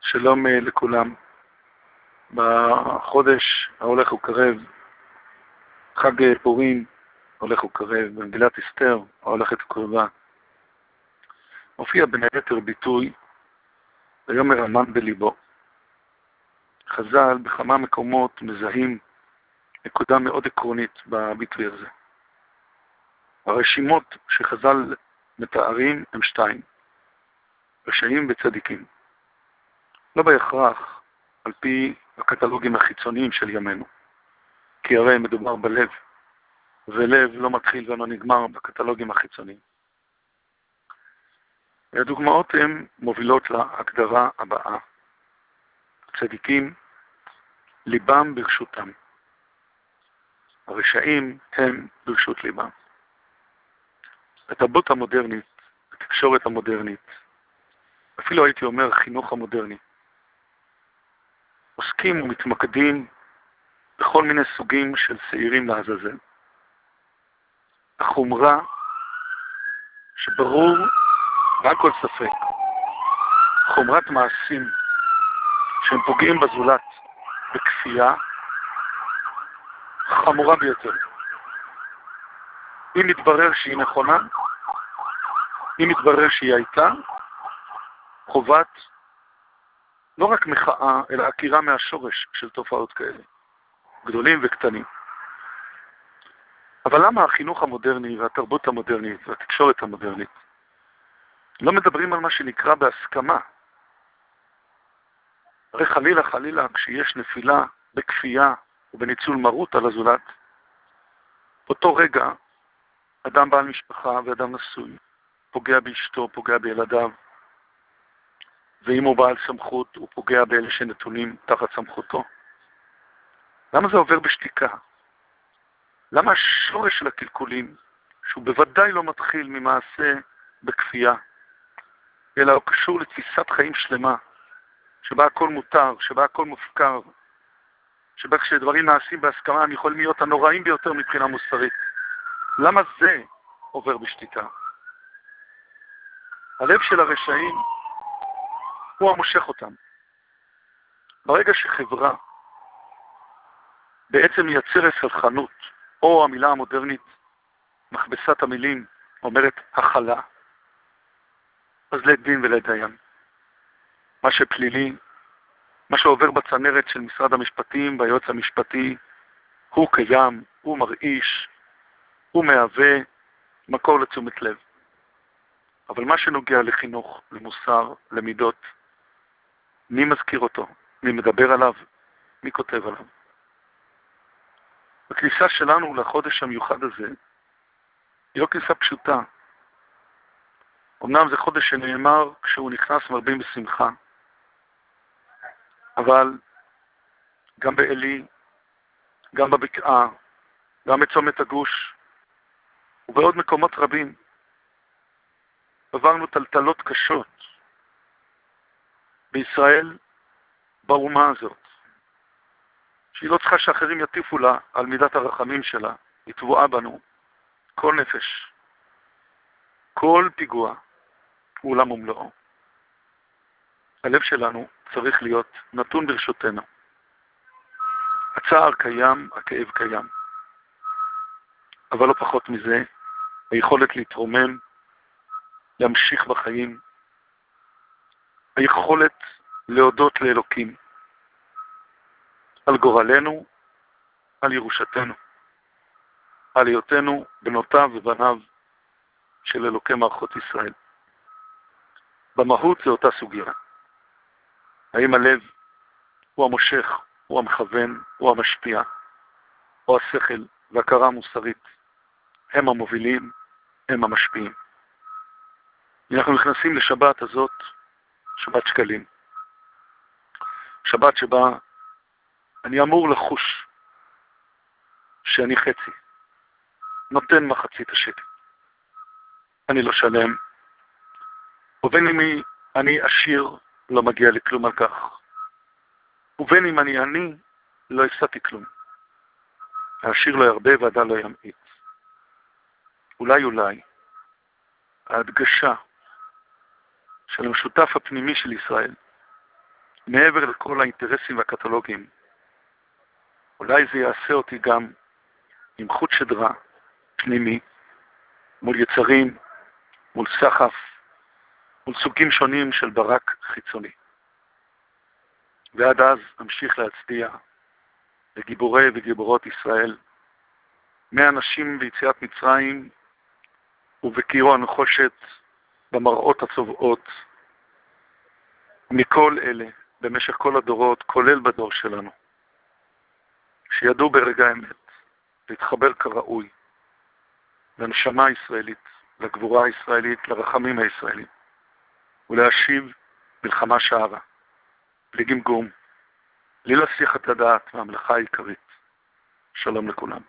שלום לכולם. בחודש ההולך וקרב, חג פורים הולך וקרב, במגילת אסתר ההולכת וקרבה, מופיע בין היתר ביטוי ויאמר המן בליבו. חז"ל בכמה מקומות מזהים נקודה מאוד עקרונית בביטוי הזה. הרשימות שחז"ל מתארים הם שתיים, רשעים וצדיקים. לא בהכרח על פי הקטלוגים החיצוניים של ימינו, כי הרי מדובר בלב, ולב לא מתחיל ולא נגמר בקטלוגים החיצוניים. והדוגמאות הן מובילות להגדרה הבאה. הצדיקים, ליבם ברשותם. הרשעים הם ברשות ליבם. התרבות המודרנית, התקשורת המודרנית, אפילו הייתי אומר החינוך המודרני, עוסקים ומתמקדים בכל מיני סוגים של שעירים לעזאזל. החומרה שברור רק כל ספק, חומרת מעשים שהם פוגעים בזולת בכפייה, חמורה ביותר. אם מתברר שהיא נכונה, אם מתברר שהיא הייתה, חובת לא רק מחאה, אלא עקירה מהשורש של תופעות כאלה, גדולים וקטנים. אבל למה החינוך המודרני והתרבות המודרנית והתקשורת המודרנית לא מדברים על מה שנקרא בהסכמה? הרי חלילה, כשיש נפילה בכפייה ובניצול מרות על הזולת, באותו רגע אדם בעל משפחה ואדם נשוי פוגע באשתו, פוגע בילדיו, ואם הוא בעל סמכות הוא פוגע באלה שנתונים תחת סמכותו. למה זה עובר בשתיקה? למה השורש של הקלקולים, שהוא בוודאי לא מתחיל ממעשה בכפייה, אלא הוא קשור לתפיסת חיים שלמה, שבה הכל מותר, שבה הכל מופקר, שבה כשדברים נעשים בהסכמה הם יכולים להיות הנוראים ביותר מבחינה מוסרית. למה זה עובר בשתיקה? הלב של הרשעים הוא המושך אותם. ברגע שחברה בעצם מייצרת סלחנות, או המילה המודרנית, מכבסת המילים, אומרת הכלה, אז לדין ולדיין. מה שפלילי, מה שעובר בצנרת של משרד המשפטים, ביועץ המשפטי, הוא קיים, הוא מרעיש, הוא מהווה מקור לתשומת לב. אבל מה שנוגע לחינוך, למוסר, למידות, מי מזכיר אותו? מי מדבר עליו? מי כותב עליו? הכניסה שלנו לחודש המיוחד הזה היא לא כניסה פשוטה. אמנם זה חודש שנאמר כשהוא נכנס מרבים בשמחה, אבל גם בעלי, גם בבקעה, גם בצומת הגוש ובעוד מקומות רבים עברנו טלטלות קשות. בישראל, באומה הזאת, שהיא לא צריכה שאחרים יטיפו לה על מידת הרחמים שלה, היא תבואה בנו. כל נפש, כל פיגוע, הוא עולם ומלואו. הלב שלנו צריך להיות נתון ברשותנו. הצער קיים, הכאב קיים. אבל לא פחות מזה, היכולת להתרומם, להמשיך בחיים, היכולת להודות לאלוקים על גורלנו, על ירושתנו, על היותנו בנותיו ובניו של אלוקי מערכות ישראל. במהות זה אותה סוגיה. האם הלב הוא המושך, הוא המכוון, הוא המשפיע, או השכל וההכרה המוסרית הם המובילים, הם המשפיעים. אנחנו נכנסים לשבת הזאת, שבת שקלים. שבת שבה אני אמור לחוש שאני חצי, נותן מחצית השקל. אני לא שלם, ובין אם אני עשיר, לא מגיע לי כלום על כך. ובין אם אני עני, לא הפסדתי כלום. העשיר לא ירבה ועדה לא ימעיט. אולי, ההדגשה של המשותף הפנימי של ישראל, מעבר לכל האינטרסים והקטלוגים. אולי זה יעשה אותי גם עם חוט שדרה פנימי, מול יצרים, מול סחף, מול סוגים שונים של ברק חיצוני. ועד אז אמשיך להצדיע לגיבורי וגיבורות ישראל, מהאנשים ביציאת מצרים ובקירו הנחושת במראות הצובעות, מכל אלה במשך כל הדורות, כולל בדור שלנו, שידעו ברגע האמת להתחבר כראוי לנשמה הישראלית, לגבורה הישראלית, לרחמים הישראלים, ולהשיב מלחמה שערה, בלי גמגום, בלי להסיח את הדעת מהמלאכה העיקרית. שלום לכולם.